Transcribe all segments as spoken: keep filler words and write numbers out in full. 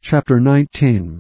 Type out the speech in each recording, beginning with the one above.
Chapter nineteen.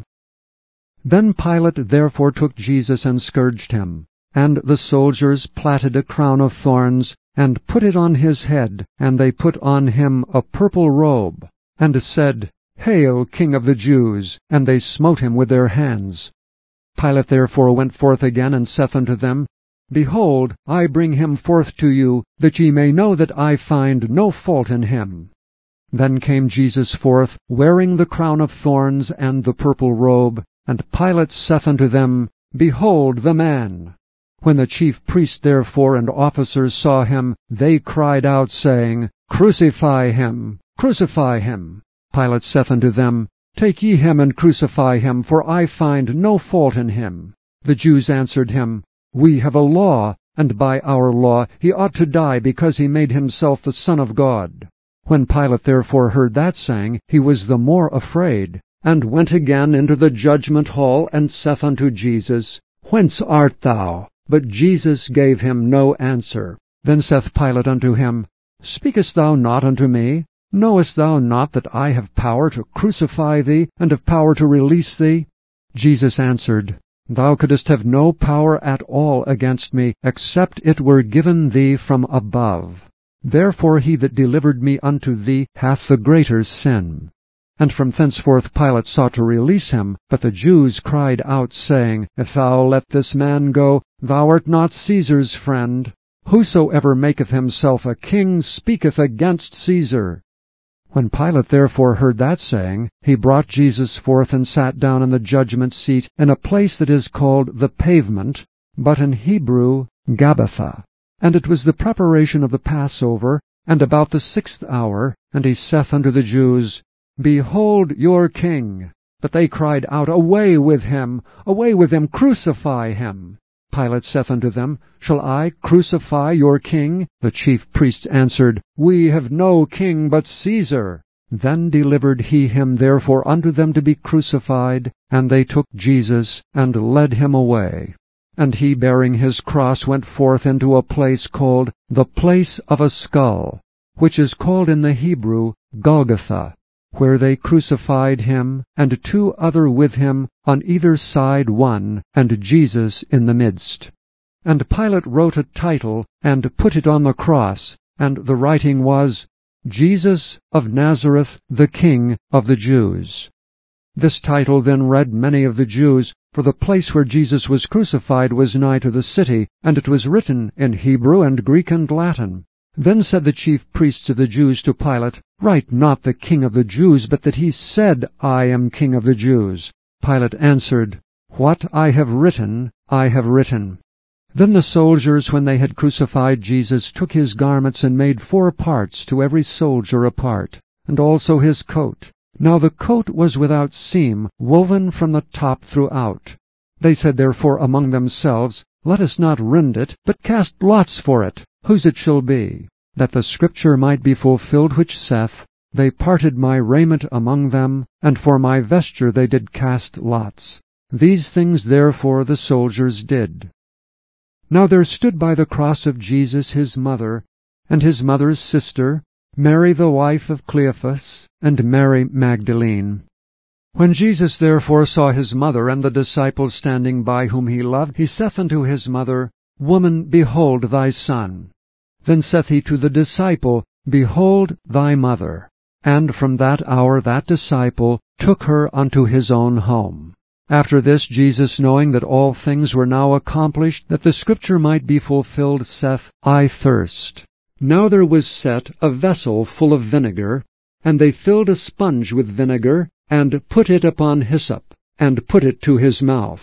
Then Pilate therefore took Jesus and scourged him. And the soldiers platted a crown of thorns, and put it on his head, and they put on him a purple robe, and said, Hail, King of the Jews! And they smote him with their hands. Pilate therefore went forth again, and saith unto them, Behold, I bring him forth to you, that ye may know that I find no fault in him. Then came Jesus forth, wearing the crown of thorns and the purple robe, and Pilate saith unto them, Behold the man! When the chief priests therefore and officers saw him, they cried out, saying, Crucify him! Crucify him! Pilate saith unto them, Take ye him and crucify him, for I find no fault in him. The Jews answered him, We have a law, and by our law he ought to die, because he made himself the Son of God. When Pilate therefore heard that saying, he was the more afraid, and went again into the judgment hall, and saith unto Jesus, Whence art thou? But Jesus gave him no answer. Then saith Pilate unto him, Speakest thou not unto me? Knowest thou not that I have power to crucify thee, and have power to release thee? Jesus answered, Thou couldst have no power at all against me, except it were given thee from above. Therefore he that delivered me unto thee hath the greater sin. And from thenceforth Pilate sought to release him, but the Jews cried out, saying, If thou let this man go, thou art not Caesar's friend. Whosoever maketh himself a king speaketh against Caesar. When Pilate therefore heard that saying, he brought Jesus forth and sat down in the judgment seat in a place that is called the Pavement, but in Hebrew Gabbatha. And it was the preparation of the Passover, and about the sixth hour, and he saith unto the Jews, Behold your king! But they cried out, Away with him! Away with him! Crucify him! Pilate saith unto them, Shall I crucify your king? The chief priests answered, We have no king but Caesar. Then delivered he him therefore unto them to be crucified, and they took Jesus, and led him away. And he, bearing his cross, went forth into a place called the Place of a Skull, which is called in the Hebrew Golgotha, where they crucified him, and two other with him, on either side one, and Jesus in the midst. And Pilate wrote a title, and put it on the cross, and the writing was, Jesus of Nazareth, the King of the Jews. This title then read many of the Jews, for the place where Jesus was crucified was nigh to the city, and it was written in Hebrew and Greek and Latin. Then said the chief priests of the Jews to Pilate, Write not the King of the Jews, but that he said, I am King of the Jews. Pilate answered, What I have written, I have written. Then the soldiers, when they had crucified Jesus, took his garments, and made four parts, to every soldier a part, and also his coat. Now the coat was without seam, woven from the top throughout. They said therefore among themselves, Let us not rend it, but cast lots for it, whose it shall be, that the scripture might be fulfilled which saith, They parted my raiment among them, and for my vesture they did cast lots. These things therefore the soldiers did. Now there stood by the cross of Jesus his mother, and his mother's sister, Mary the wife of Cleophas, and Mary Magdalene. When Jesus therefore saw his mother and the disciples standing by whom he loved, he saith unto his mother, Woman, behold thy son. Then saith he to the disciple, Behold thy mother. And from that hour that disciple took her unto his own home. After this Jesus, knowing that all things were now accomplished, that the scripture might be fulfilled, saith, I thirst. Now there was set a vessel full of vinegar, and they filled a sponge with vinegar, and put it upon hyssop, and put it to his mouth.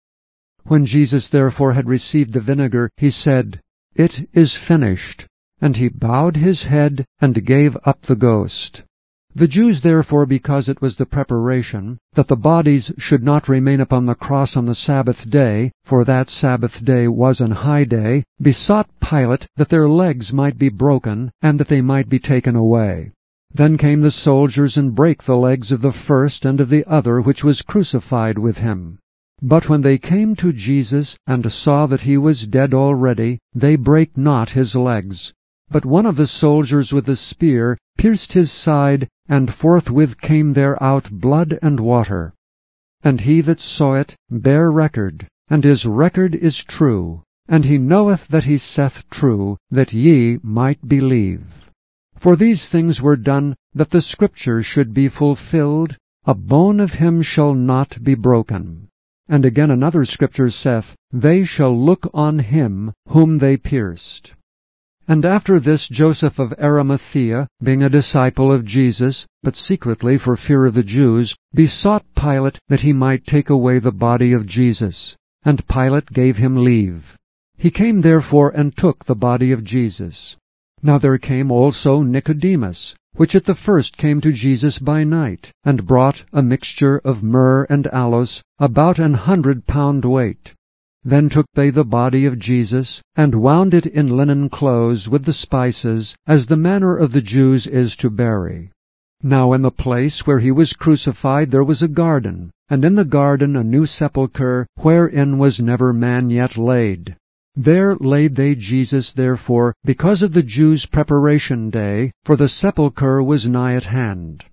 When Jesus therefore had received the vinegar, he said, It is finished. And he bowed his head, and gave up the ghost. The Jews therefore, because it was the preparation, that the bodies should not remain upon the cross on the Sabbath day, for that Sabbath day was an high day, besought Pilate that their legs might be broken, and that they might be taken away. Then came the soldiers, and brake the legs of the first and of the other which was crucified with him. But when they came to Jesus, and saw that he was dead already, they brake not his legs. But one of the soldiers with the spear pierced his side, and forthwith came there out blood and water. And he that saw it bare record, and his record is true, and he knoweth that he saith true, that ye might believe. For these things were done, that the Scripture should be fulfilled, A bone of him shall not be broken. And again another Scripture saith, They shall look on him whom they pierced. And after this Joseph of Arimathea, being a disciple of Jesus, but secretly for fear of the Jews, besought Pilate that he might take away the body of Jesus. And Pilate gave him leave. He came therefore and took the body of Jesus. Now there came also Nicodemus, which at the first came to Jesus by night, and brought a mixture of myrrh and aloes, about an hundred pound weight. Then took they the body of Jesus, and wound it in linen clothes with the spices, as the manner of the Jews is to bury. Now in the place where he was crucified there was a garden, and in the garden a new sepulchre, wherein was never man yet laid. There laid they Jesus therefore, because of the Jews' preparation day, for the sepulchre was nigh at hand.